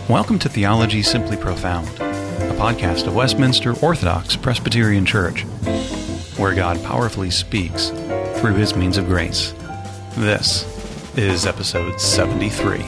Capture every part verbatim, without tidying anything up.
Welcome to Theology Simply Profound, a podcast of Westminster Orthodox Presbyterian Church, where God powerfully speaks through his means of grace. This is episode seventy-three.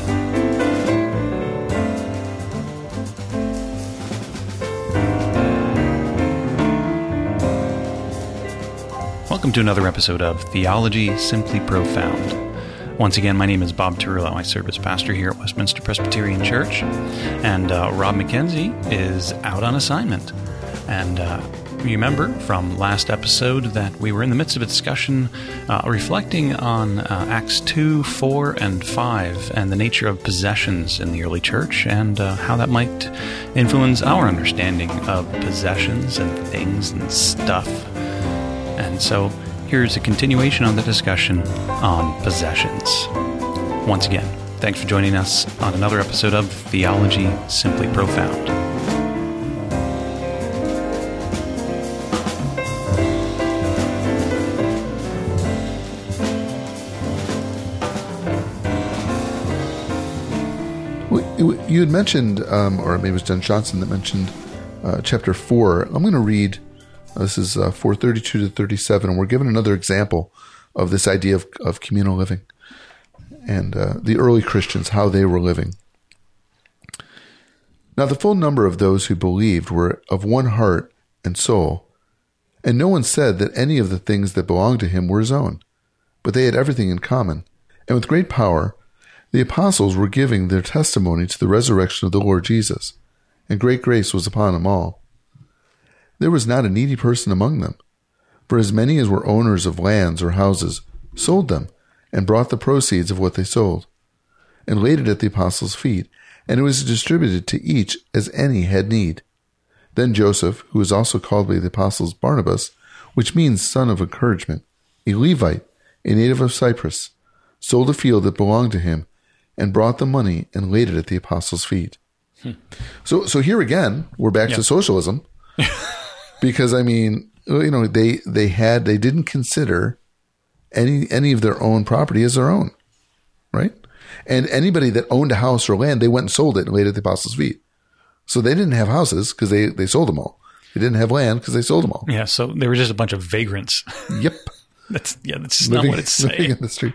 Welcome to another episode of Theology Simply Profound. Once again, my name is Bob Turullo. I serve as pastor here at Westminster Presbyterian Church, and uh, Rob McKenzie is out on assignment. And uh, you remember from last episode that we were in the midst of a discussion uh, reflecting on uh, Acts two, four, and five, and the nature of possessions in the early church, and uh, how that might influence our understanding of possessions and things and stuff. And so here's a continuation on the discussion on possessions. Once again, thanks for joining us on another episode of Theology Simply Profound. You had mentioned, um, or maybe it was Jen Johnson that mentioned uh, chapter four. I'm going to read. This is uh, four thirty-two to thirty-seven, and we're given another example of this idea of, of communal living and uh, the early Christians, how they were living. Now, the full number of those who believed were of one heart and soul, and no one said that any of the things that belonged to him were his own, but they had everything in common. And with great power, the apostles were giving their testimony to the resurrection of the Lord Jesus, and great grace was upon them all. There was not a needy person among them, for as many as were owners of lands or houses sold them and brought the proceeds of what they sold, and laid it at the apostles' feet, and it was distributed to each as any had need. Then Joseph, who was also called by the apostles Barnabas, which means son of encouragement, a Levite, a native of Cyprus, sold a field that belonged to him, and brought the money and laid it at the apostles' feet. Hmm. So, so here again, we're back yep. to socialism. Because, I mean, you know, they, they had, they didn't consider any, any of their own property as their own, right? And anybody that owned a house or land, they went and sold it and laid it at the apostles' feet. So they didn't have houses because they, they sold them all. They didn't have land because they sold them all. Yeah. So they were just a bunch of vagrants. Yep. that's, yeah, that's just living, not what it's saying. Living in the street.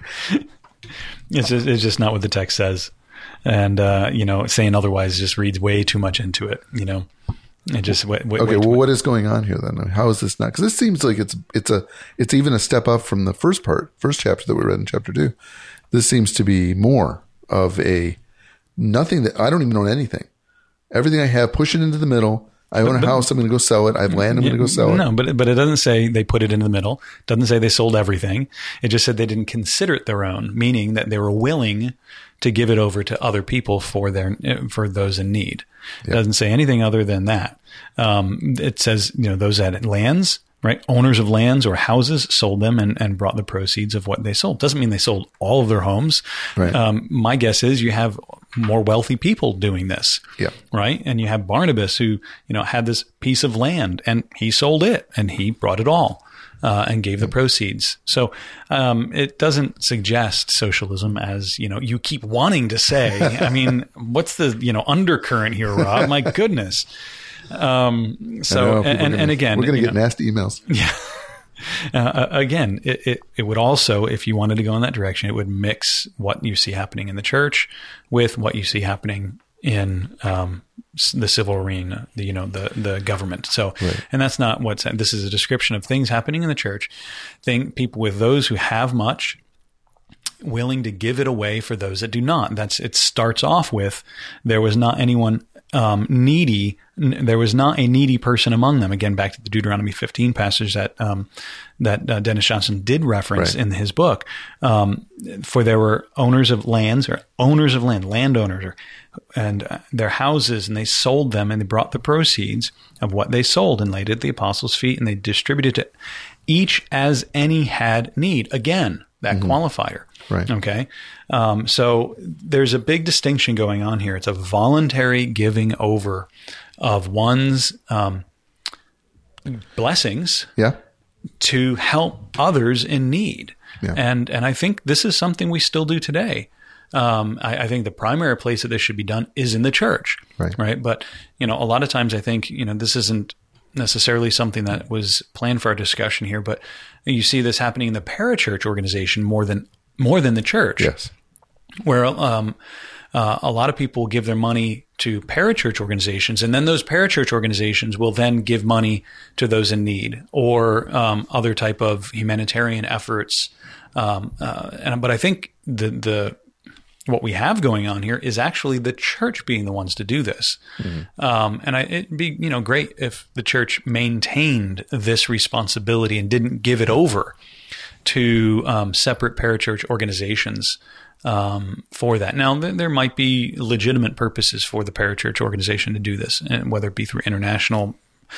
It's just, it's just not what the text says. And, uh, you know, saying otherwise just reads way too much into it, you know. And just wait, wait, okay. Wait well, what is going on here then? How is this not? Because this seems like it's it's a it's even a step up from the first part, first chapter that we read in chapter two. This seems to be more of a nothing that I don't even own anything. Everything I have, push it into the middle. I own but, a but, house. I'm going to go sell it. I have land. I'm yeah, going to go sell it. No, but but it doesn't say they put it into the middle. It doesn't say they sold everything. It just said they didn't consider it their own, meaning that they were willing to give it over to other people for their for those in need. It yep. doesn't say anything other than that. Um, it says, you know, those that had lands, right? Owners of lands or houses sold them and, and brought the proceeds of what they sold. Doesn't mean they sold all of their homes. Right. Um, my guess is you have more wealthy people doing this, yep. right? And you have Barnabas who, you know, had this piece of land and he sold it and he brought it all. Uh, and gave the proceeds. So um, it doesn't suggest socialism as, you know, you keep wanting to say. I mean, what's the, you know, undercurrent here, Rob? My goodness. Um, so, and, and, gonna, and again, we're going to get know, nasty emails. Yeah. Uh, again, it, it, it would also, if you wanted to go in that direction, it would mix what you see happening in the church with what you see happening in um, the civil arena, the, you know, the, the government. So, right. and that's not what's, this is a description of things happening in the church. Think people with those who have much willing to give it away for those that do not. That's, it starts off with, there was not anyone um, needy. There was not a needy person among them. Again, back to the Deuteronomy fifteen passage that um, that uh, Dennis Johnson did reference right. in his book. Um, for there were owners of lands or owners of land, landowners, or, and uh, their houses, and they sold them, and they brought the proceeds of what they sold and laid it at the apostles' feet, and they distributed to each as any had need. Again, that mm-hmm. qualifier. Right. Okay. Um, so there's a big distinction going on here. It's a voluntary giving over of one's um, blessings yeah. to help others in need. Yeah. And and I think this is something we still do today. Um, I, I think the primary place that this should be done is in the church, Right. right? But, you know, a lot of times I think, you know, this isn't necessarily something that was planned for our discussion here, but you see this happening in the parachurch organization more than more than the church. Yes. Where um, uh, a lot of people give their money to parachurch organizations, and then those parachurch organizations will then give money to those in need or um, other type of humanitarian efforts. Um, uh, and but I think the the what we have going on here is actually the church being the ones to do this. Mm-hmm. Um, and I, it'd be, you know, great if the church maintained this responsibility and didn't give it over to um, separate parachurch organizations um, for that. Now, th- there might be legitimate purposes for the parachurch organization to do this, and whether it be through international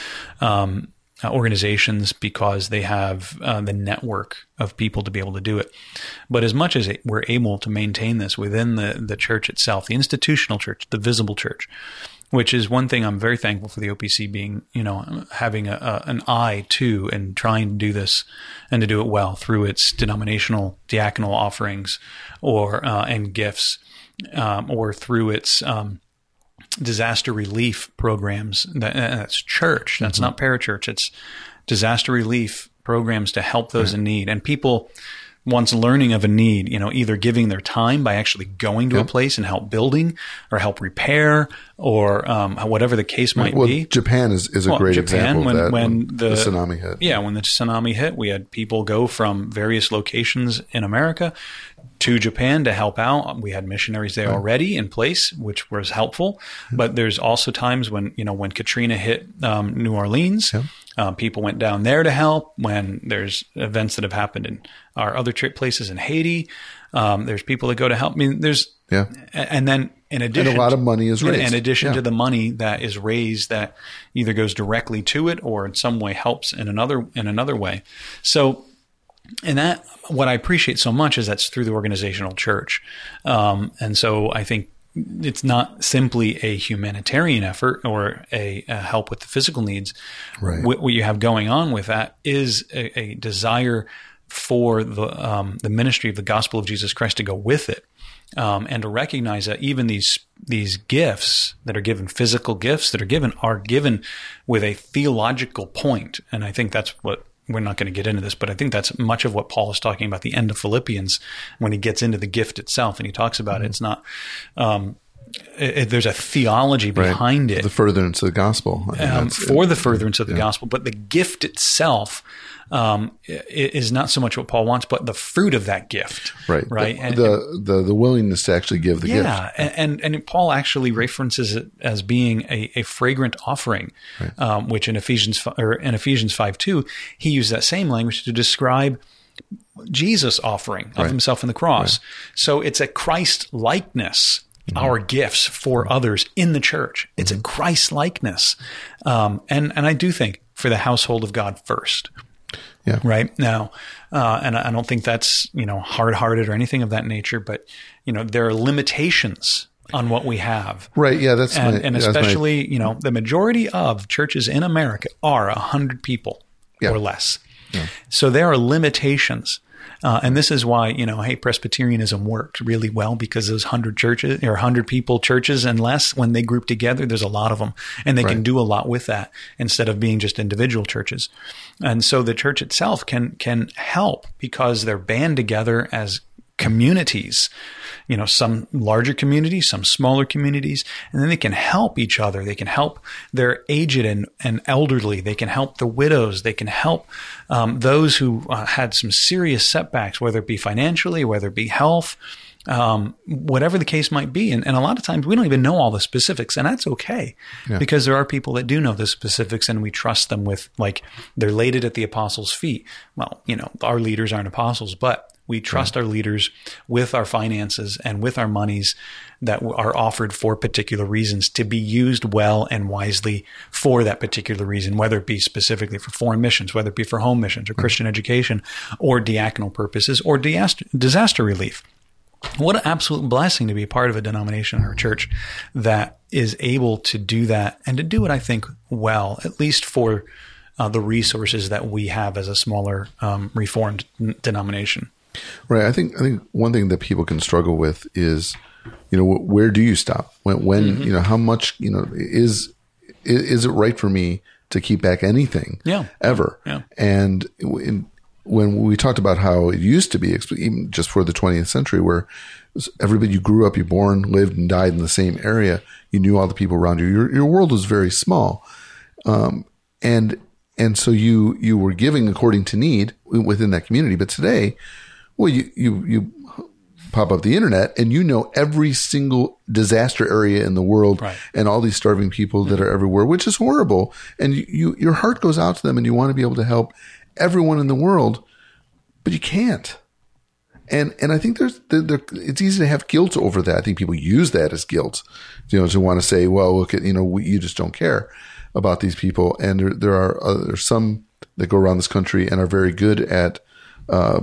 um Uh, organizations because they have uh, the network of people to be able to do it. But as much as it, we're able to maintain this within the, the church itself, the institutional church, the visible church, which is one thing I'm very thankful for the O P C being, you know, having a, a, an eye to and trying to do this and to do it well through its denominational diaconal offerings or uh, and gifts um, or through its um, disaster relief programs. That, that's church. That's mm-hmm. not parachurch. It's disaster relief programs to help those right. in need. And people, once learning of a need, you know, either giving their time by actually going to yep. a place and help building or help repair or um, whatever the case might well, be. Japan is, is a well, great Japan, example when, of that. When, when the, the tsunami hit. Yeah, when the tsunami hit, we had people go from various locations in America to Japan to help out. We had missionaries there right. already in place, which was helpful. Mm-hmm. But there's also times when, you know, when Katrina hit um, New Orleans, yeah. uh, people went down there to help. When there's events that have happened in our other trip places in Haiti, um, there's people that go to help. I mean, there's, yeah. and then in addition, and a lot of money is raised. In addition yeah. to the money that is raised that either goes directly to it or in some way helps in another, in another way. So, and that, what I appreciate so much is that's through the organizational church. Um, and so I think it's not simply a humanitarian effort or a, a help with the physical needs. Right. What, what you have going on with that is a, a desire for the, um, the ministry of the gospel of Jesus Christ to go with it. Um, and to recognize that even these these gifts that are given, physical gifts that are given, are given with a theological point. And I think that's what, we're not going to get into this, but I think that's much of what Paul is talking about, the end of Philippians, when he gets into the gift itself and he talks about mm-hmm. it. It's not, um, it, it, there's a theology behind right. it. The furtherance of the gospel. I mean, um, for the furtherance of the yeah. gospel, but the gift itself um, is not so much what Paul wants, but the fruit of that gift. Right. Right. The, and, the, the, the willingness to actually give the yeah, gift. Yeah. And, and, and Paul actually references it as being a, a fragrant offering, right. um, which in Ephesians, or in Ephesians five two, he used that same language to describe Jesus' offering of right. himself on the cross. Right. So it's a Christ likeness. Mm-hmm. Our gifts for others in the church. It's mm-hmm. a Christ likeness. Um, and, and I do think for the household of God first. Yeah. Right now. Uh, and I don't think that's, you know, hard hearted or anything of that nature, but, you know, there are limitations on what we have. Right. Yeah. That's and, my, and that's especially, my, you know, the majority of churches in America are a hundred people yeah. or less. Yeah. So there are limitations. Uh, and this is why, you know, hey, Presbyterianism worked really well because those hundred churches or hundred people churches and less, when they group together, there's a lot of them and they right. can do a lot with that instead of being just individual churches. And so the church itself can, can help because they're band together as communities, you know, some larger communities, some smaller communities, and then they can help each other. They can help their aged and, and elderly. They can help the widows. They can help um, those who uh, had some serious setbacks, whether it be financially, whether it be health, um, whatever the case might be. And, and a lot of times we don't even know all the specifics, and that's okay yeah. because there are people that do know the specifics and we trust them with, like, they're laid it at the apostles' feet. Well, you know, our leaders aren't apostles, but we trust right. our leaders with our finances and with our monies that are offered for particular reasons to be used well and wisely for that particular reason, whether it be specifically for foreign missions, whether it be for home missions or Christian education or diaconal purposes or disaster, disaster relief. What an absolute blessing to be a part of a denomination or a church that is able to do that and to do it, I think, well, at least for uh, the resources that we have as a smaller um, reformed n- denomination. Right. I think I think one thing that people can struggle with is, you know, where do you stop? When, when mm-hmm. you know, how much, you know, is is it right for me to keep back anything yeah. ever? Yeah. And in, when we talked about how it used to be, even just for the twentieth century, where everybody, you grew up, you born, lived, and died in the same area, you knew all the people around you. Your your world was very small, um, and and so you you were giving according to need within that community. But today, well, you you you pop up the internet and you know every single disaster area in the world, right. and all these starving people that are everywhere, which is horrible. And you, you your heart goes out to them, and you want to be able to help everyone in the world, but you can't. And and I think there's there, there, it's easy to have guilt over that. I think people use that as guilt, you know, to want to say, well, look at, you know, we, you just don't care about these people. And there there are uh, there's some that go around this country and are very good at uh,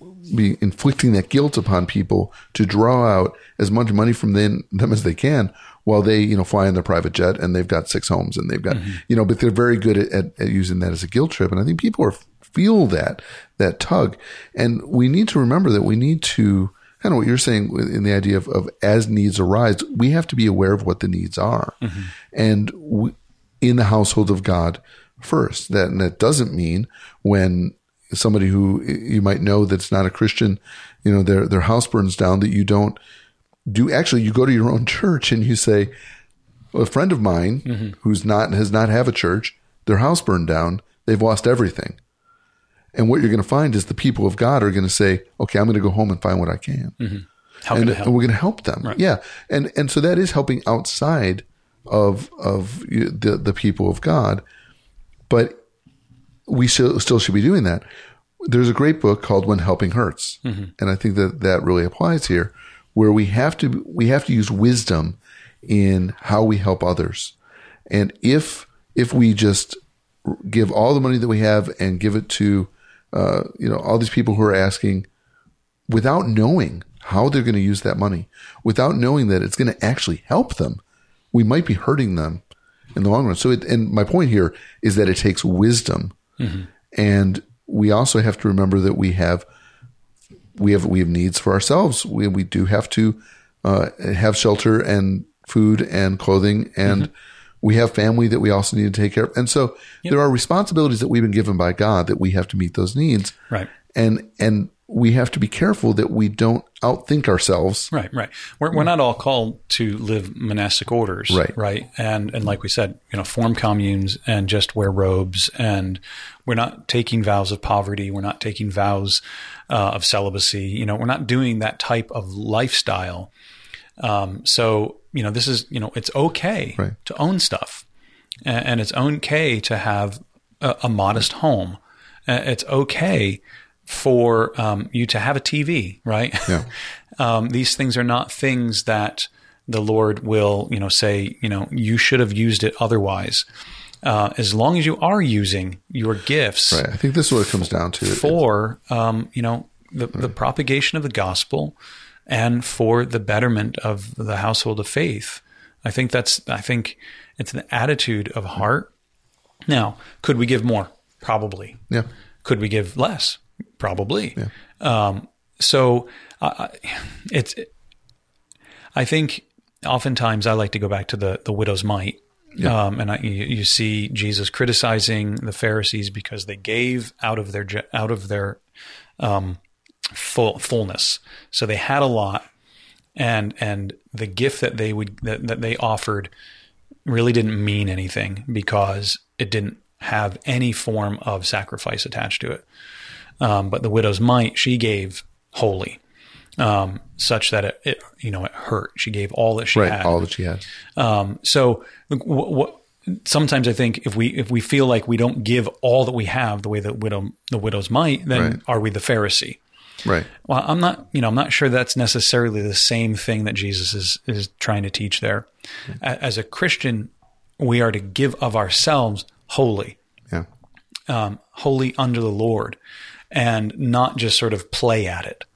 be inflicting that guilt upon people to draw out as much money from them, them as they can, while they, you know, fly in their private jet and they've got six homes and they've got, mm-hmm. you know, but they're very good at, at, at using that as a guilt trip. And I think people are feel that, that tug. And we need to remember that we need to, kind of what you're saying in the idea of, of as needs arise, we have to be aware of what the needs are. Mm-hmm. And we, in the household of God first, that, and that doesn't mean when somebody who you might know that's not a Christian, you know, their, their house burns down, that you don't do, actually you go to your own church and you say, well, a friend of mine mm-hmm. who's not, has not have a church, their house burned down, they've lost everything. And what you're going to find is the people of God are going to say, okay, I'm going to go home and find what I can. Mm-hmm. How and, can I help? and we're going to help them. Right. Yeah. And, and so that is helping outside of, of the, the people of God, but we still, still should be doing that. There's a great book called When Helping Hurts. Mm-hmm. And I think that that really applies here, where we have to, we have to use wisdom in how we help others. And if, if we just give all the money that we have and give it to, uh, you know, all these people who are asking without knowing how they're going to use that money, without knowing that it's going to actually help them, we might be hurting them in the long run. So, it, and my point here is that it takes wisdom. Mm-hmm. And we also have to remember that we have, we have, we have needs for ourselves. We, we do have to, uh, have shelter and food and clothing, and mm-hmm. we have family that we also need to take care of. And so yep. there are responsibilities that we've been given by God that we have to meet those needs. Right. And, and we have to be careful that we don't outthink ourselves. Right, right. We're, we're not all called to live monastic orders. Right. Right. And, and like we said, you know, form communes and just wear robes. And we're not taking vows of poverty. We're not taking vows uh, of celibacy. You know, we're not doing that type of lifestyle. Um, so, you know, this is, you know, it's okay right. to own stuff, and, and it's okay to have a, a modest home. Uh, it's okay for um, you to have a T V, right? Yeah. um, these things are not things that the Lord will, you know, say, you know, you should have used it otherwise. Uh, as long as you are using your gifts. Right. I think this is what it comes down to. For, um, you know, the, right. the propagation of the gospel, and for the betterment of the household of faith. I think that's, I think it's an attitude of heart. Now, could we give more? Probably. Yeah. Could we give less? Probably. Yeah. Um, so uh, it's, I think oftentimes I like to go back to the, the widow's mite. Yeah. Um, and I, you, you see Jesus criticizing the Pharisees because they gave out of their, out of their, um, full fullness. So they had a lot, and, and the gift that they would, that, that they offered really didn't mean anything because it didn't have any form of sacrifice attached to it. Um, but the widow's mite, she gave wholly, um, such that it, it, you know, it hurt. She gave all that she right, had. all that she had. Um, so what, what, sometimes I think if we, if we feel like we don't give all that we have the way the widow, the widow's mite, then right. are we the Pharisee? Right. Well, I'm not, you know, I'm not sure that's necessarily the same thing that Jesus is, is trying to teach there. Mm-hmm. As a Christian, we are to give of ourselves wholly, yeah, um, wholly under the Lord, and not just sort of play at it.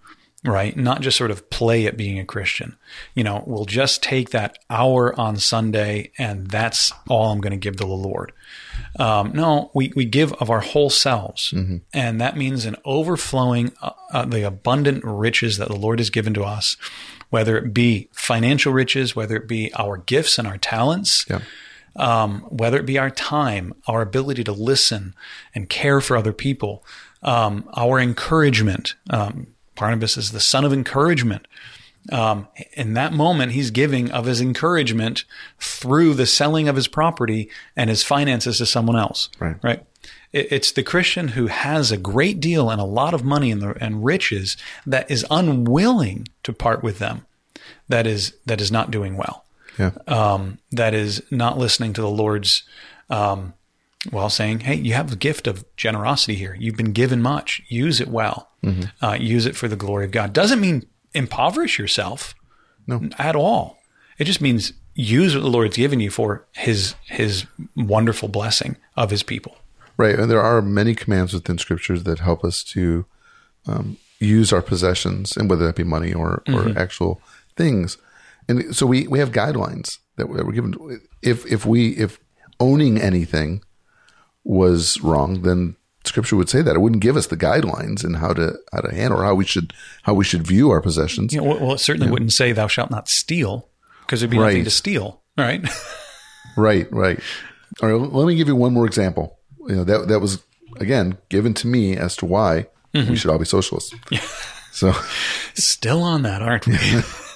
right? Not just sort of play at being a Christian. You know, we'll just take that hour on Sunday and that's all I'm going to give to the Lord. Um, no, we, we give of our whole selves. Mm-hmm. And that means an overflowing, uh, uh, the abundant riches that the Lord has given to us, whether it be financial riches, whether it be our gifts and our talents, yeah. um, whether it be our time, our ability to listen and care for other people, um, our encouragement. Um, Barnabas is the son of encouragement. Um, in that moment, he's giving of his encouragement through the selling of his property and his finances to someone else. Right. Right. It, it's the Christian who has a great deal and a lot of money and, the, and riches that is unwilling to part with them. That is, that is not doing well. Yeah. Um, that is not listening to the Lord's, um, well, saying, hey, you have the gift of generosity here. You've been given much. Use it well. Mm-hmm. Uh, use it for the glory of God. Doesn't mean impoverish yourself. No. At all. It just means use what the Lord's given you for his his wonderful blessing of his people. Right. And there are many commands within scriptures that help us to um, use our possessions, and whether that be money or, mm-hmm. or actual things. And so we, we have guidelines that we're given. If, if we, if owning anything was wrong, then Scripture would say that. It wouldn't give us the guidelines in how to how to handle or how we should how we should view our possessions. You know, well, it certainly yeah. wouldn't say "Thou shalt not steal," because there'd be right. nothing to steal, right? right, right. All right. Let me give you one more example. You know, that that was again given to me as to why mm-hmm. we should all be socialists. Yeah. So, still on that, aren't we?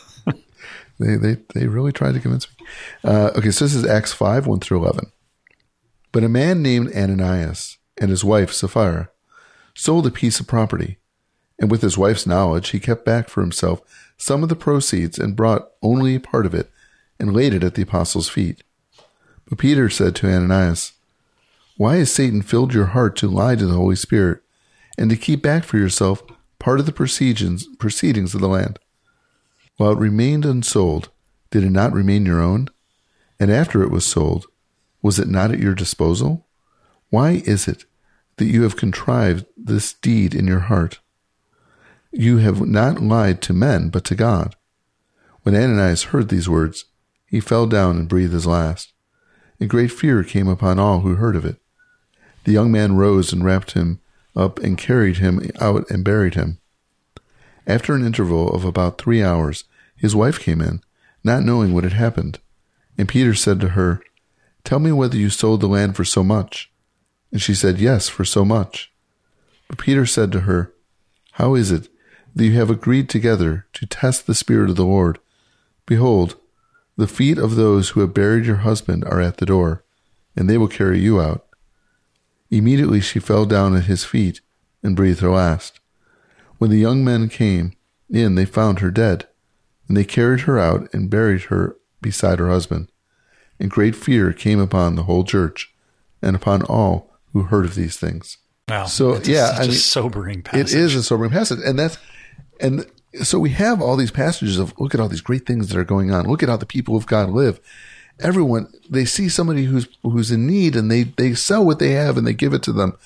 they they they really tried to convince me. Uh, okay, so this is Acts five one through eleven. But a man named Ananias and his wife Sapphira sold a piece of property, and with his wife's knowledge, he kept back for himself some of the proceeds and brought only a part of it and laid it at the apostles' feet. But Peter said to Ananias, "Why has Satan filled your heart to lie to the Holy Spirit and to keep back for yourself part of the proceedings, proceedings of the land? While it remained unsold, did it not remain your own? And after it was sold, was it not at your disposal? Why is it that you have contrived this deed in your heart? You have not lied to men, but to God." When Ananias heard these words, he fell down and breathed his last. And great fear came upon all who heard of it. The young man rose and wrapped him up and carried him out and buried him. After an interval of about three hours, his wife came in, not knowing what had happened. And Peter said to her, "Tell me whether you sold the land for so much." And she said, "Yes, for so much." But Peter said to her, "How is it that you have agreed together to test the Spirit of the Lord? Behold, the feet of those who have buried your husband are at the door, and they will carry you out." Immediately she fell down at his feet and breathed her last. When the young men came in, they found her dead, and they carried her out and buried her beside her husband. And great fear came upon the whole church and upon all who heard of these things. Wow. So it's yeah, such I mean, a sobering passage. It is a sobering passage. And that's, and so we have all these passages of, look at all these great things that are going on. Look at how the people of God live. Everyone, they see somebody who's, who's in need and they, they sell what they have and they give it to them.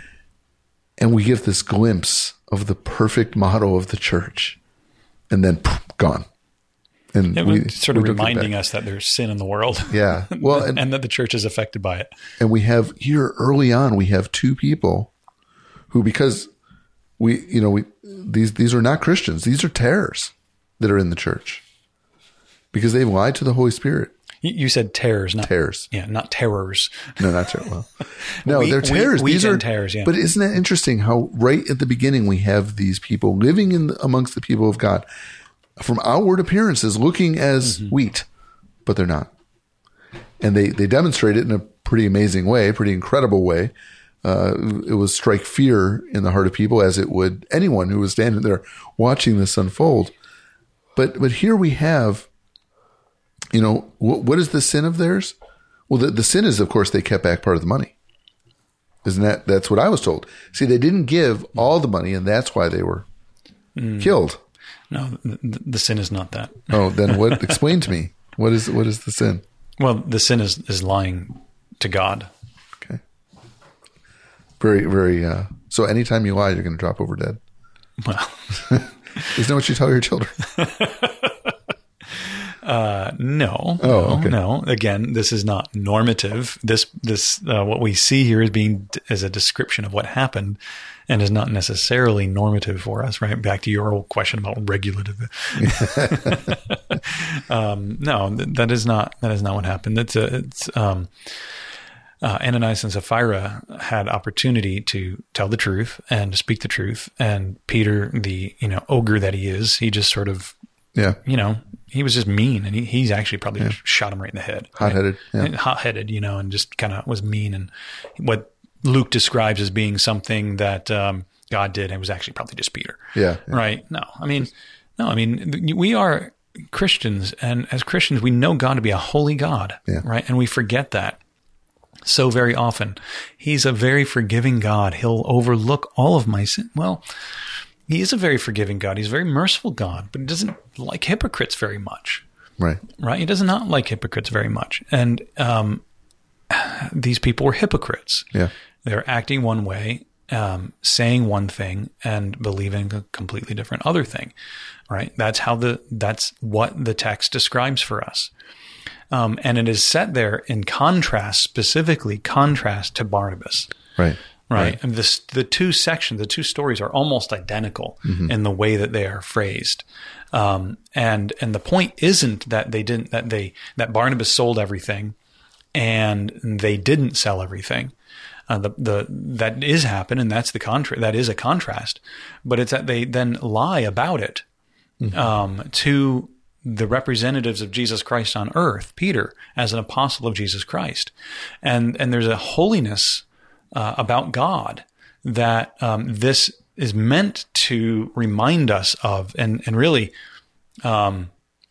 And we get this glimpse of the perfect model of the church, and then poof, gone. And it we, sort of reminding us that there's sin in the world. Yeah. Well, and, and that the church is affected by it. And we have here early on, we have two people who, because we, you know, we, these, these are not Christians. These are terrors that are in the church because they've lied to the Holy Spirit. You said terrors, not terrors. Yeah, not terrors. No, not terrors. Well, no, we, they're terrors. We, these are terrors. Yeah. But isn't that interesting? How right at the beginning we have these people living in the, amongst the people of God, from outward appearances looking as mm-hmm. wheat, but they're not, and they they demonstrate it in a pretty amazing way, pretty incredible way. Uh, it was strike fear in the heart of people, as it would anyone who was standing there watching this unfold. But but here we have. You know, what, what is the sin of theirs? Well, the, the sin is, of course, they kept back part of the money. Isn't that, that's what I was told. See, they didn't give all the money, and that's why they were mm. killed. No, the, the sin is not that. Oh, then what? Explain to me. What is, what is the sin? Well, the sin is, is lying to God. Okay. Very, very, uh, so anytime you lie, you're going to drop over dead. Well, Isn't that what you tell your children? Uh, no, Oh, no, okay. no. Again, this is not normative. This, this, uh, what we see here is being as a description of what happened, and is not necessarily normative for us. Right back to your old question about regulative. um, no, th- that is not that is not what happened. It's a, it's um, uh, Ananias and Sapphira had opportunity to tell the truth and to speak the truth, and Peter, the you know ogre that he is, he just sort of Yeah. you know. He was just mean, and he, he's actually probably yeah. just shot him right in the head. Hot-headed. Right? Yeah. Hot-headed, you know, and just kind of was mean. And what Luke describes as being something that um, God did, it was actually probably just Peter. Yeah, yeah. Right? No, I mean, no, I mean, we are Christians, and as Christians, we know God to be a holy God, yeah. right? And we forget that so very often. He's a very forgiving God. He'll overlook all of my sin. Well, He is a very forgiving God. He's a very merciful God, but he doesn't like hypocrites very much. Right. Right. He does not like hypocrites very much. And um, these people were hypocrites. Yeah. They're acting one way, um, saying one thing, and believing a completely different other thing. Right. That's how the, that's what the text describes for us. Um, and it is set there in contrast, specifically contrast to Barnabas. Right. Right. And this, the two sections, the two stories are almost identical mm-hmm. in the way that they are phrased. Um, and, and the point isn't that they didn't, that they, that Barnabas sold everything and they didn't sell everything. Uh, the, the, that is happen. And that's the contra, that is a contrast, but it's that they then lie about it, mm-hmm. um, to the representatives of Jesus Christ on earth, Peter, as an apostle of Jesus Christ. And, and there's a holiness Uh, about God that um, this is meant to remind us of, and and really um,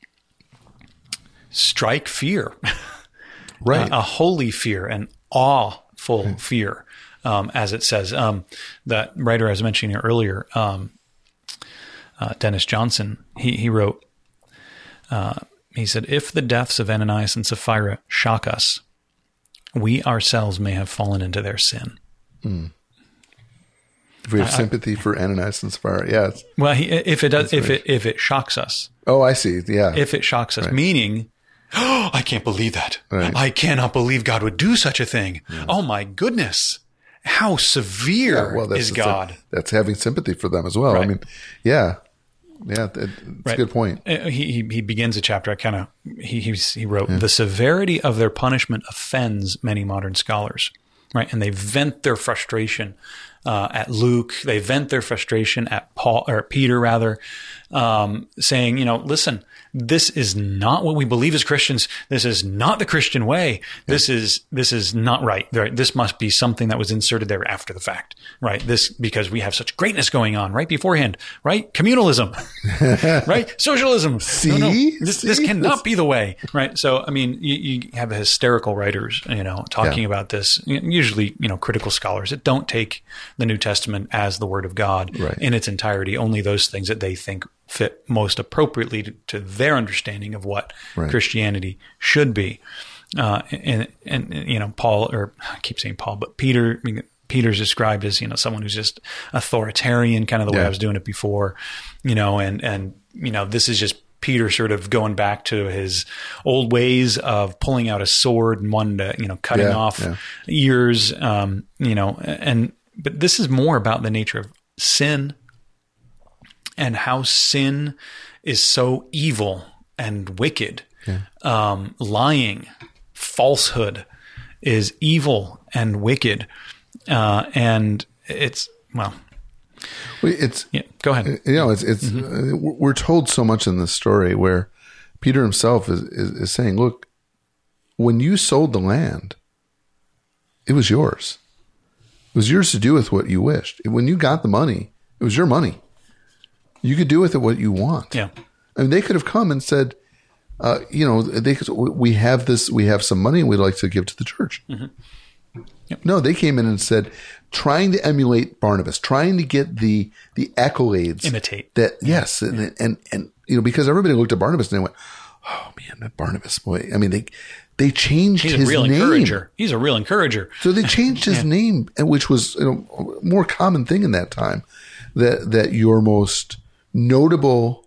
strike fear, right? a, a holy fear, an awful mm. fear, um, as it says. Um, that writer I was mentioning earlier, um, uh, Dennis Johnson, he he wrote. Uh, he said, "If the deaths of Ananias and Sapphira shock us, we ourselves may have fallen into their sin." Mm. If we have I, sympathy for Ananias and Sapphira, yeah. Well, he, if it does, if it if it shocks us. Oh, I see. Yeah. If it shocks us, right. Meaning, oh, I can't believe that. Right. I cannot believe God would do such a thing. Yeah. Oh my goodness, how severe yeah, well, that's, is that's God? A, that's having sympathy for them as well. Right. I mean, yeah. Yeah, that's right. a good point. He he begins a chapter. I kind of he he he wrote yeah. the severity of their punishment offends many modern scholars, right? And they vent their frustration uh, at Luke. They vent their frustration at Paul or Peter rather, um, saying, you know, listen, this is not what we believe as Christians. This is not the Christian way. Yeah. This is this is not right. This must be something that was inserted there after the fact, right? This because we have such greatness going on right beforehand, right? Communalism, right? Socialism. See, no, no. This, See? this cannot be the way, right? So, I mean, you, you have hysterical writers, you know, talking yeah. about this. Usually, you know, critical scholars that don't take the New Testament as the Word of God right. in its entirety. Only those things that they think fit most appropriately to, to their understanding of what right. Christianity should be. Uh, and, and, you know, Paul, or I keep saying Paul, but Peter, I mean, Peter's described as, you know, someone who's just authoritarian, kind of the yeah. way I was doing it before, you know, and, and, you know, this is just Peter sort of going back to his old ways of pulling out a sword and wanting to, you know, cutting yeah, off yeah. ears, um, you know, and, but this is more about the nature of sin and how sin is so evil and wicked. Yeah. Um, lying, falsehood is evil and wicked. Uh, and it's, well, well it's, yeah, go ahead. You know, it's, it's, mm-hmm. uh, we're told so much in this story where Peter himself is, is, is saying, look, when you sold the land, it was yours. It was yours to do with what you wished. When you got the money, it was your money. You could do with it what you want. Yeah. I mean, they could have come and said, uh, you know, they could, we have this, we have some money we'd like to give to the church. Mm-hmm. Yep. No, they came in and said, trying to emulate Barnabas, trying to get the, the accolades. Imitate. That, yes. And, yeah. and, and, and, you know, because everybody looked at Barnabas and they went, oh man, that Barnabas boy. I mean, they, they changed He's his a real name. encourager. He's a real encourager. So they changed his yeah. name, which was, you know, a more common thing in that time, that, that your most notable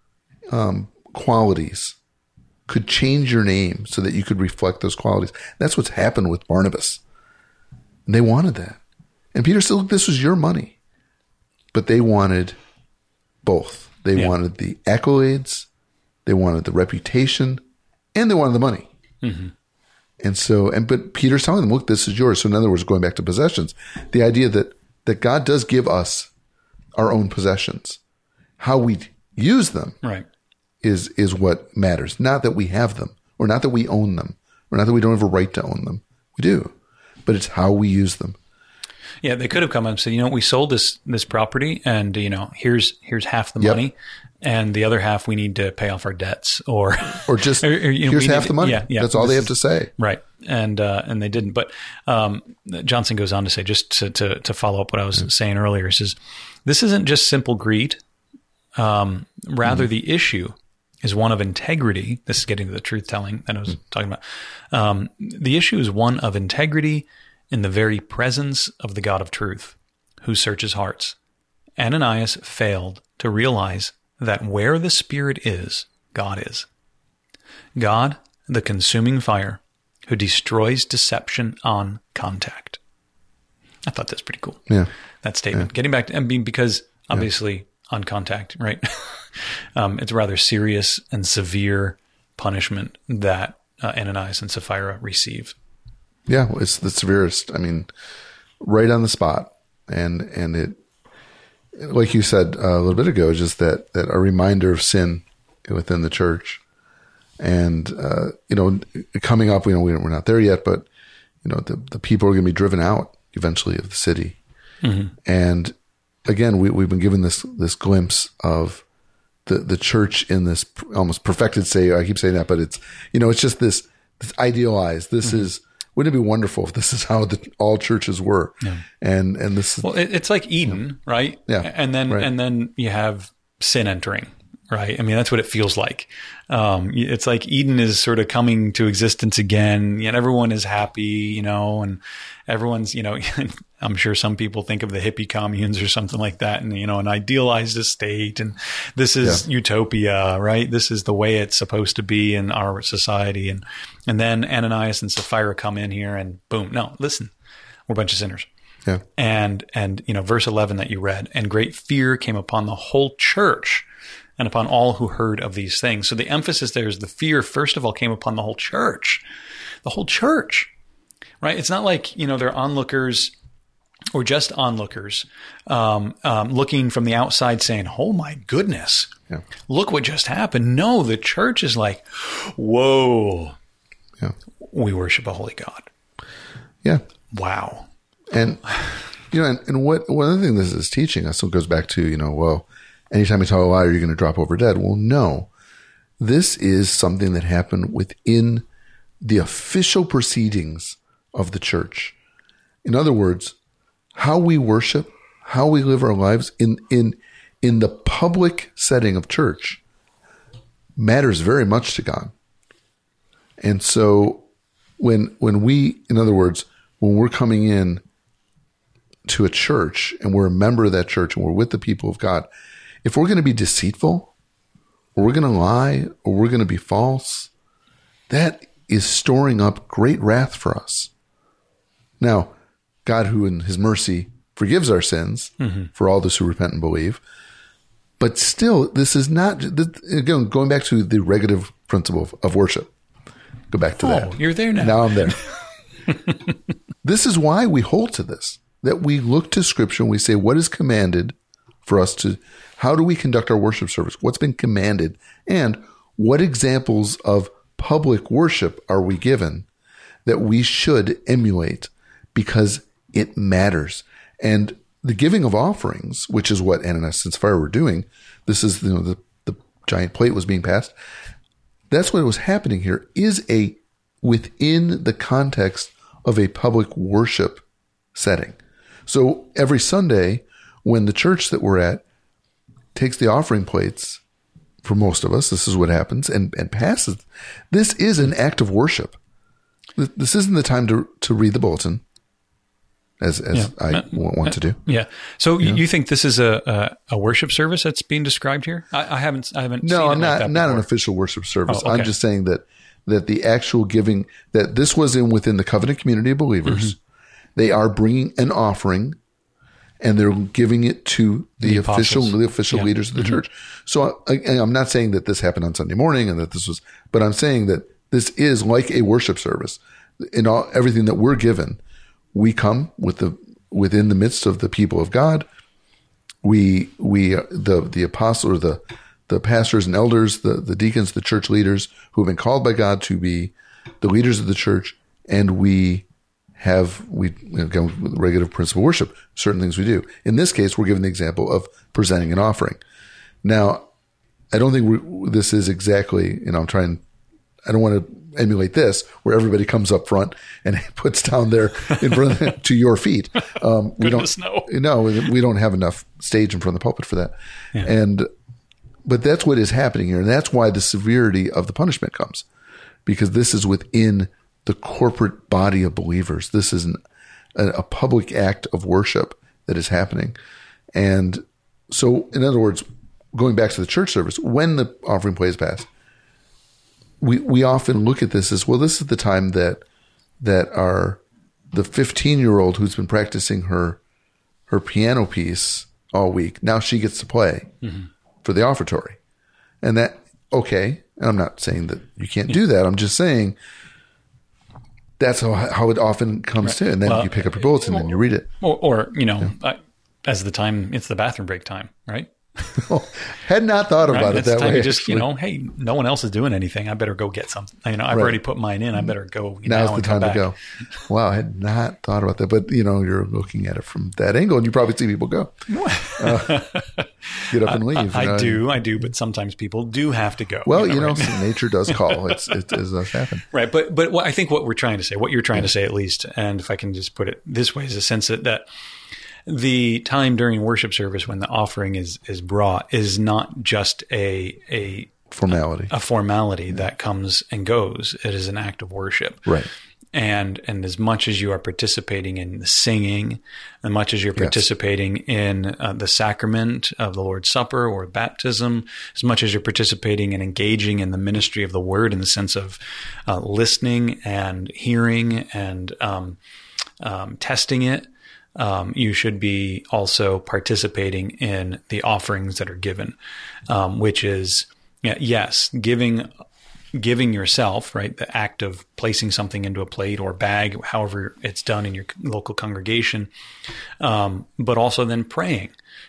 um, qualities could change your name so that you could reflect those qualities. That's what's happened with Barnabas. And they wanted that. And Peter said, look, this was your money. But they wanted both. They yeah. wanted the accolades, they wanted the reputation, and they wanted the money. Mm-hmm. And so, and but Peter's telling them, look, this is yours. So in other words, going back to possessions, the idea that, that God does give us our own possessions. How we use them right. is is what matters. Not that we have them, or not that we own them, or not that we don't have a right to own them. We do. But it's how we use them. Yeah, they could have come up and said, you know, we sold this this property, and you know, here's here's half the Yep. money, and the other half we need to pay off our debts, or Or just, or, or, you know, here's we need half to- the money. Yeah, yeah, That's all this they have is- to say. Right, and uh, and they didn't. But um, Johnson goes on to say, just to to, to follow up what I was mm-hmm. saying earlier, he says this isn't just simple greed. Um, rather, mm-hmm. the issue is one of integrity. This is getting to the truth telling that I was mm-hmm. talking about. Um, the issue is one of integrity in the very presence of the God of truth, who searches hearts. Ananias failed to realize that where the Spirit is, God is. God, the consuming fire, who destroys deception on contact. I thought that's pretty cool. Yeah. That statement. Yeah. Getting back to, I mean, because obviously yeah. on contact, right? um, it's a rather serious and severe punishment that uh, Ananias and Sapphira receive. Yeah, well, it's the severest. I mean, right on the spot. And and it, like you said uh, a little bit ago, just that, that a reminder of sin within the church. And, uh, you know, coming up, you know, we're not there yet, but, you know, the, the people are going to be driven out eventually of the city. Mm-hmm. And again, we, we've been given this, this glimpse of the, the church in this almost perfected state. I keep saying that, but it's, you know, it's just this, this idealized, this mm-hmm. is, wouldn't it be wonderful if this is how the, all churches were? Yeah. And, and this is, well, it, it's like Eden, yeah. right? Yeah. And then, right. and then you have sin entering, right? I mean, that's what it feels like. Um, it's like Eden is sort of coming to existence again, and everyone is happy, you know, and everyone's, you know, I'm sure some people think of the hippie communes or something like that, and, you know, an idealized estate, and this is yeah. utopia, right? This is the way it's supposed to be in our society. And, and then Ananias and Sapphira come in here and boom, no, listen, we're a bunch of sinners. Yeah. And, and, you know, verse eleven that you read, and great fear came upon the whole church and upon all who heard of these things. So the emphasis there is the fear, first of all, came upon the whole church, the whole church, right? It's not like, you know, they're onlookers or just onlookers, um, um, looking from the outside saying, oh my goodness, yeah. look what just happened. No, the church is like, whoa, yeah. we worship a holy God. Yeah. Wow. And, you know, and, and what, one other thing this is teaching us, so it goes back to, you know, well, anytime you tell a lie, you're going to drop over dead. Well, no, this is something that happened within the official proceedings of the church. In other words, how we worship, how we live our lives in, in, in the public setting of church matters very much to God. And so when, when we, in other words, when we're coming in to a church and we're a member of that church and we're with the people of God, if we're going to be deceitful, or we're going to lie, or we're going to be false, that is storing up great wrath for us. Now, God, who in his mercy forgives our sins mm-hmm. for all those who repent and believe, but still, this is not, again, going back to the regulative principle of, of worship. Go back to oh, that. You're there now. Now I'm there. This is why we hold to this, that we look to Scripture and we say, what is commanded for us to, how do we conduct our worship service? What's been commanded? And what examples of public worship are we given that we should emulate because it matters? And the giving of offerings, which is what Ananias and Sapphira were doing, this is, you know, the, the giant plate was being passed. That's what was happening here, is a within the context of a public worship setting. So every Sunday, when the church that we're at takes the offering plates, for most of us, this is what happens, and, and passes, this is an act of worship. This isn't the time to, to read the bulletin. as as Yeah. I w- want to do. Yeah. So you, you think this is a, a a worship service that's being described here? I, I haven't I haven't. No, seen I'm it not like that not before. an official worship service. Oh, okay. I'm just saying that that the actual giving, that this was in within the covenant community of believers. Mm-hmm. They are bringing an offering, and they're giving it to the, The official apostles. the official Yeah. leaders of the Mm-hmm. church. So I, I'm not saying that this happened on Sunday morning and that this was, but I'm saying that this is like a worship service. In all everything that we're given, we come with the within the midst of the people of God. We we the the apostle or the the pastors and elders, the the deacons, the church leaders who have been called by God to be the leaders of the church, and we have we you know, with regular principle worship, certain things we do. In this case, we're given the example of presenting an offering. Now, I don't think we, this is exactly, you know, I'm trying, I don't want to emulate this where everybody comes up front and puts down there in front of, to your feet. Um, we Goodness, don't, no. no, we don't have enough stage in front of the pulpit for that. Yeah. And, but that's what is happening here. And that's why the severity of the punishment comes, because this is within the corporate body of believers. This is an, a, a public act of worship that is happening. And so, in other words, going back to the church service, when the offering plate is passed, we, we often look at this as, well, this is the time that, that our, the fifteen year old who's been practicing her, her piano piece all week, now she gets to play mm-hmm. for the offertory. And that, okay. And I'm not saying that you can't do that. I'm just saying that's how, how it often comes right. to. And then well, you pick up your bulletin or, and you read it. Or, or you know, yeah. I, as the time, it's the bathroom break time, right? Well, had not thought about right? it that time way. You just, you know, hey, no one else is doing anything. I better go get something. You know, I've right. already put mine in. I better go. Now's now the time to go. Wow, I had not thought about that. But, you know, you're looking at it from that angle, and you probably see people go. Uh, get up and leave. I, I you know? do, I do. But sometimes people do have to go. Well, you know, you know right? nature does call. It's, it, it does happen. Right. But, but what I think what we're trying to say, what you're trying yeah. to say at least, and if I can just put it this way, is a sense that, that the time during worship service when the offering is, is brought is not just a a formality, a, a formality yeah. that comes and goes. It is an act of worship. Right. And and as much as you are participating in the singing, as much as you're participating yes. in uh, the sacrament of the Lord's Supper or baptism, as much as you're participating and engaging in the ministry of the Word in the sense of uh, listening and hearing and um, um, testing it, Um, you should be also participating in the offerings that are given, um, which is, yes, giving, giving yourself, right? The act of placing something into a plate or bag, however it's done in your local congregation. Um, but also then praying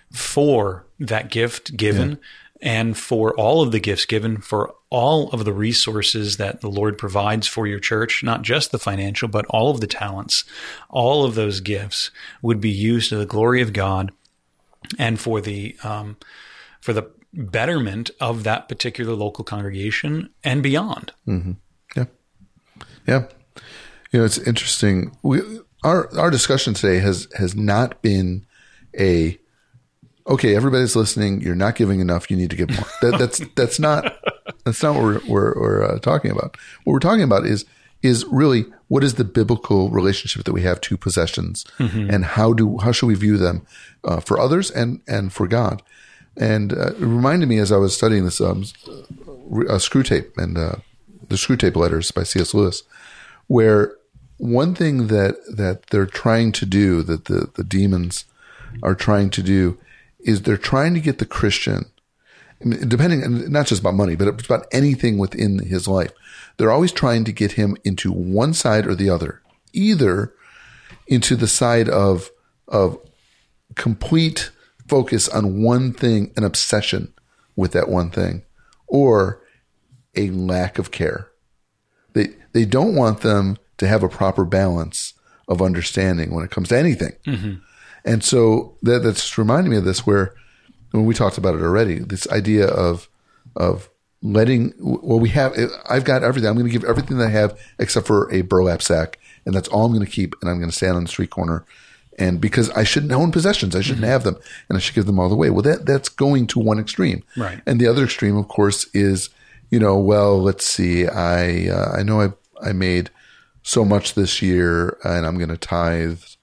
for that gift given yeah. and for all of the gifts given, for all of the resources that the Lord provides for your church, not just the financial, but all of the talents, all of those gifts would be used to the glory of God and for the um, for the betterment of that particular local congregation and beyond. Mm-hmm. Yeah, yeah. You know, it's interesting. We our our discussion today has has not been a okay. Everybody's listening. You're not giving enough. You need to give more. That, that's that's not. That's not what we're, we're, we're uh, talking about. What we're talking about is is really what is the biblical relationship that we have to possessions, mm-hmm. and how do how should we view them uh, for others and and for God. And uh, it reminded me as I was studying this um, uh, Screw Tape and uh, the Screw Tape Letters by C S Lewis, where one thing that that they're trying to do, that the the demons are trying to do, is they're trying to get the Christian, depending, not just about money, but it's about anything within his life. They're always trying to get him into one side or the other, either into the side of, of complete focus on one thing, an obsession with that one thing, or a lack of care. They, they don't want them to have a proper balance of understanding when it comes to anything. Mm-hmm. And so that, that's just reminding me of this, where when we talked about it already, this idea of, of letting, well, we have, I've got everything. I'm going to give everything that I have except for a burlap sack. And that's all I'm going to keep. And I'm going to stand on the street corner. And because I shouldn't own possessions, I shouldn't mm-hmm. have them, and I should give them all away. Well, that, that's going to one extreme. Right. And the other extreme, of course, is, you know, well, let's see, I, uh, I know I, I made so much this year and I'm going to tithe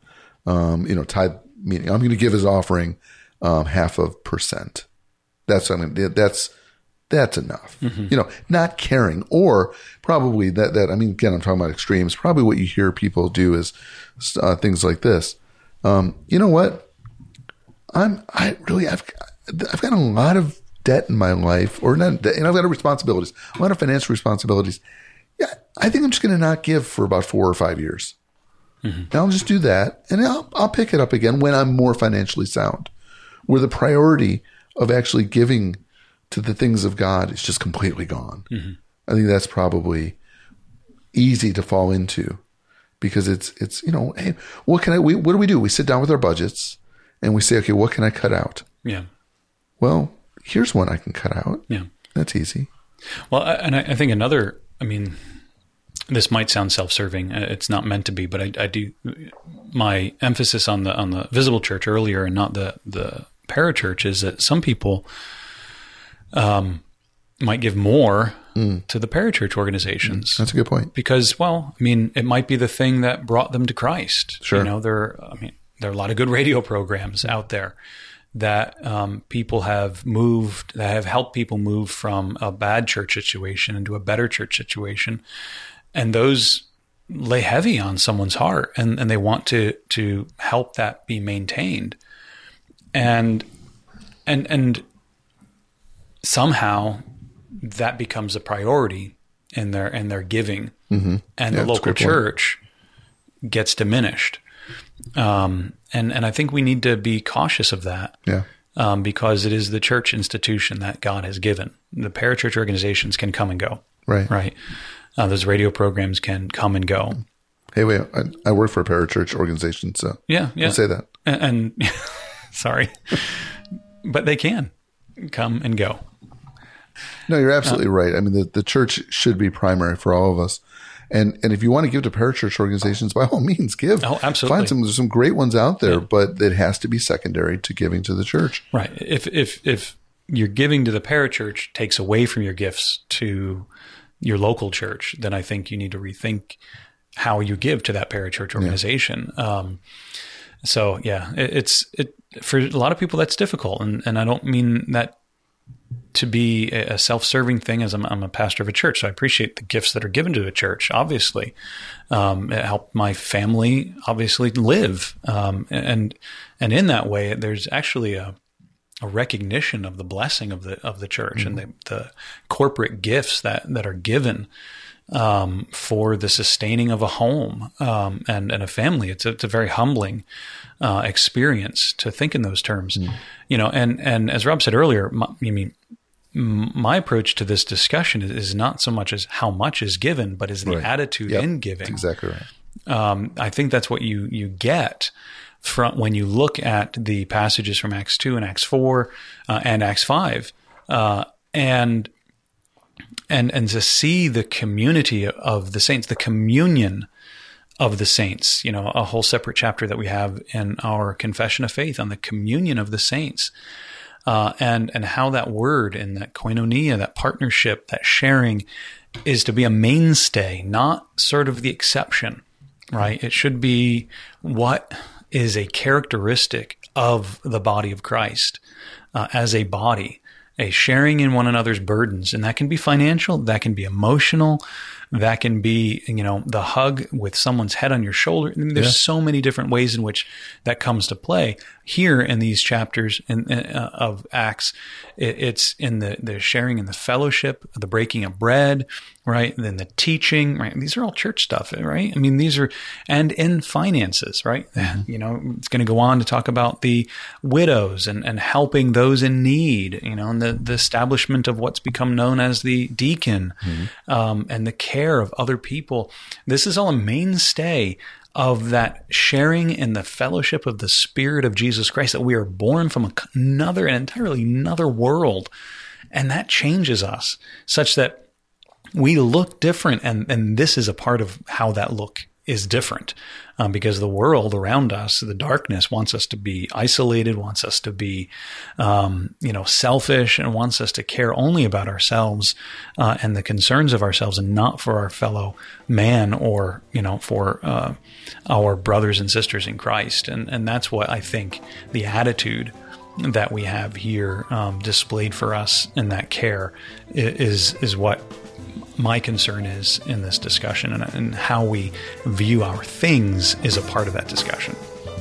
Um, you know, tithe meaning I'm going to give his offering um, half of percent. That's I mean that's that's enough. Mm-hmm. You know, not caring, or probably that that I mean again I'm talking about extremes. Probably what you hear people do is uh, things like this. Um, you know what? I'm I really I've I've got a lot of debt in my life, or not debt, and I've got responsibilities, a lot of financial responsibilities. Yeah, I think I'm just going to not give for about four or five years. Mm-hmm. And I'll just do that, and I'll I'll pick it up again when I'm more financially sound, where the priority of actually giving to the things of God is just completely gone. Mm-hmm. I think that's probably easy to fall into, because it's it's you know, hey, what can I? We, what do we do? We sit down with our budgets and we say, okay, what can I cut out? Yeah. Well, here's one I can cut out. Yeah, that's easy. Well, and I, I think another. I mean, this might sound self-serving. It's not meant to be, but I, I do. My emphasis on the on the visible church earlier, and not the the parachurch, is that some people um, might give more mm. to the parachurch organizations. That's a good point. Because, well, I mean, it might be the thing that brought them to Christ. Sure. You know, there. I mean, there are a lot of good radio programs out there that um, people have moved, that have helped people move from a bad church situation into a better church situation. And those lay heavy on someone's heart, and, and they want to to help that be maintained. And and and somehow that becomes a priority in their in their giving, mm-hmm. and yeah, the local church point. gets diminished. Um, and, and I think we need to be cautious of that. Yeah. Um, because it is the church institution that God has given. The parachurch organizations can come and go. Right. Right. Uh, those radio programs can come and go. Hey, wait, I, I work for a parachurch organization, so yeah, yeah. I'll say that. And, and sorry, but they can come and go. No, you're absolutely uh, right. I mean, the, the church should be primary for all of us. And and if you want to give to parachurch organizations, by all means, give. Oh, absolutely. Find some, there's some great ones out there, yeah. but it has to be secondary to giving to the church. Right. If if if your giving to the parachurch takes away from your gifts to your local church, then I think you need to rethink how you give to that parachurch organization. Yeah. Um, so yeah, it, it's it for a lot of people that's difficult, and and I don't mean that to be a self-serving thing, as I'm, I'm a pastor of a church. So I appreciate the gifts that are given to a church, obviously. Um, it helped my family obviously live. Um, and, and in that way, there's actually a, a recognition of the blessing of the, of the church, mm-hmm. and the, the corporate gifts that, that are given, um, for the sustaining of a home, um, and, and a family. It's a, it's a very humbling, uh, experience to think in those terms, mm-hmm. you know, and, and as Rob said earlier, my, I mean, my approach to this discussion is not so much as how much is given, but is the right. attitude yep. in giving. That's exactly right. Um, I think that's what you, you get from when you look at the passages from Acts two and Acts four, uh, and Acts five, uh, and, and, and to see the community of the saints, the communion of the saints, you know, a whole separate chapter that we have in our confession of faith on the communion of the saints. Uh, and, and how that word and that koinonia, that partnership, that sharing is to be a mainstay, not sort of the exception, right? It should be what is a characteristic of the body of Christ, uh, as a body, a sharing in one another's burdens. And that can be financial, that can be emotional, that can be, you know, the hug with someone's head on your shoulder. I mean, there's yeah. so many different ways in which that comes to play. Here in these chapters in, uh, of Acts, it, it's in the, the sharing and the fellowship, the breaking of bread, right? And then the teaching, right? These are all church stuff, right? I mean, these are, and in finances, right? Mm-hmm. You know, it's going to go on to talk about the widows and, and helping those in need, you know, and the, the establishment of what's become known as the deacon, mm-hmm. um, and the care of other people. This is all a mainstay of that sharing in the fellowship of the Spirit of Jesus Christ, that we are born from another, an entirely another world. And that changes us such that we look different. And, and this is a part of how that look is different, um, because the world around us, the darkness, wants us to be isolated, wants us to be, um, you know, selfish, and wants us to care only about ourselves uh, and the concerns of ourselves, and not for our fellow man or, you know, for uh, our brothers and sisters in Christ. And and that's what I think the attitude that we have here um, displayed for us in that care is is what my concern is in this discussion, and, and how we view our things is a part of that discussion.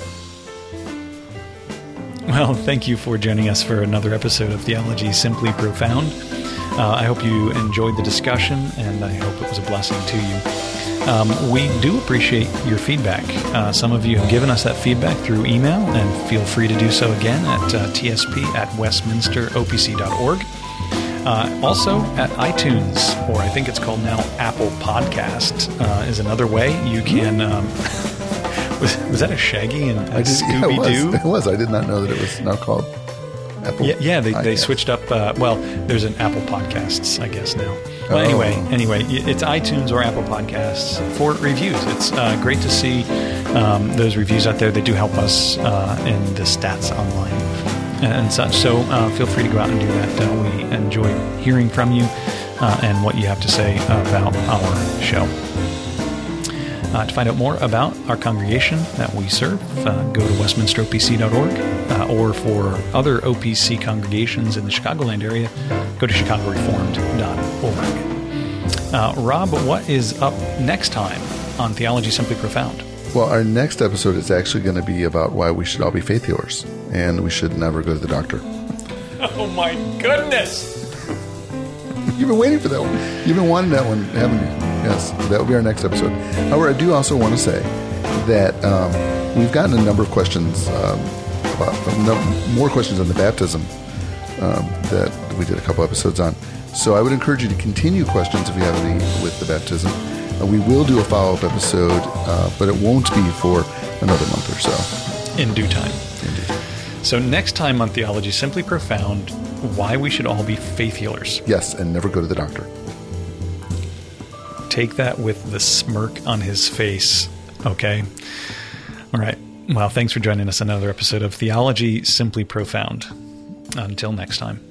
Well, thank you for joining us for another episode of Theology Simply Profound. Uh, I hope you enjoyed the discussion, and I hope it was a blessing to you. Um, we do appreciate your feedback. Uh, some of you have given us that feedback through email, and feel free to do so again at uh, t s p at westminster o p c dot org. Uh, also at iTunes, or I think it's called now Apple Podcast, uh, is another way you can. Um, was, was that a Shaggy and a Scooby Doo? Yeah, it, it was. I did not know that it was now called Apple. Yeah, yeah they, they switched up. Uh, well, there's an Apple Podcasts, I guess now. Well, oh. anyway, anyway, it's iTunes or Apple Podcasts for reviews. It's uh, great to see um, those reviews out there. They do help us uh, in the stats online and such. So uh, feel free to go out and do that. Uh, we enjoy hearing from you uh, and what you have to say about our show. Uh, to find out more about our congregation that we serve, uh, go to westminster o p c dot org, uh, or for other O P C congregations in the Chicagoland area, go to chicago reformed dot org. Uh, Rob, what is up next time on Theology Simply Profound? Well, our next episode is actually going to be about why we should all be faith healers, and we should never go to the doctor. Oh my goodness! You've been waiting for that one. You've been wanting that one, haven't you? Yes, that will be our next episode. However, I do also want to say that um, we've gotten a number of questions, um, about no, more questions on the baptism um, that we did a couple episodes on. So I would encourage you to continue questions if you have any with the baptism. Uh, we will do a follow-up episode, uh, but it won't be for another month or so. In due time. In due time. So next time on Theology Simply Profound, why we should all be faith healers. Yes, and never go to the doctor. Take that with the smirk on his face, okay? All right. Well, thanks for joining us on another episode of Theology Simply Profound. Until next time.